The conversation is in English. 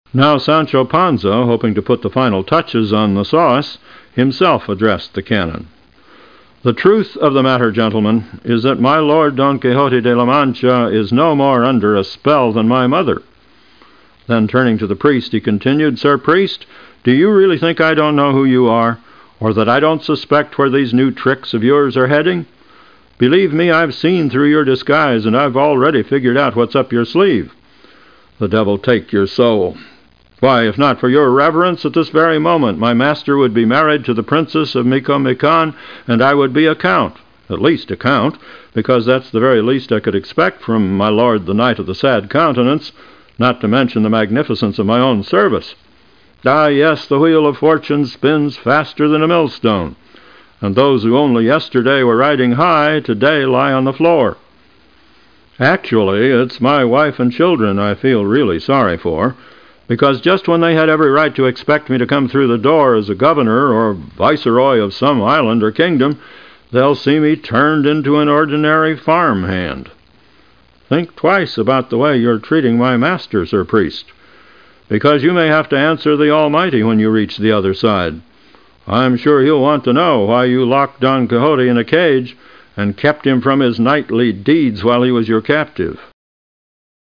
Now Sancho Panza, hoping to put the final touches on the sauce, himself addressed the canon. "The truth of the matter, gentlemen, is that my lord Don Quixote de la Mancha is no more under a spell than my mother." Then turning to the priest, he continued, "Sir priest, do you really think I don't know who you are, or that I don't suspect where these new tricks of yours are heading? Believe me, I've seen through your disguise, and I've already figured out what's up your sleeve. The devil take your soul! Why, if not for your reverence, at this very moment my master would be married to the Princess of Micomicon, and I would be a count, at least a count, because that's the very least I could expect from my lord the Knight of the Sad Countenance, not to mention the magnificence of my own service. Ah, yes, the wheel of fortune spins faster than a millstone, and those who only yesterday were riding high today lie on the floor. Actually, it's my wife and children I feel really sorry for, because just when they had every right to expect me to come through the door as a governor or viceroy of some island or kingdom, they'll see me turned into an ordinary farm hand. Think twice about the way you're treating my master, Sir Priest, because you may have to answer the Almighty when you reach the other side. I'm sure he'll want to know why you locked Don Quixote in a cage and kept him from his knightly deeds while he was your captive."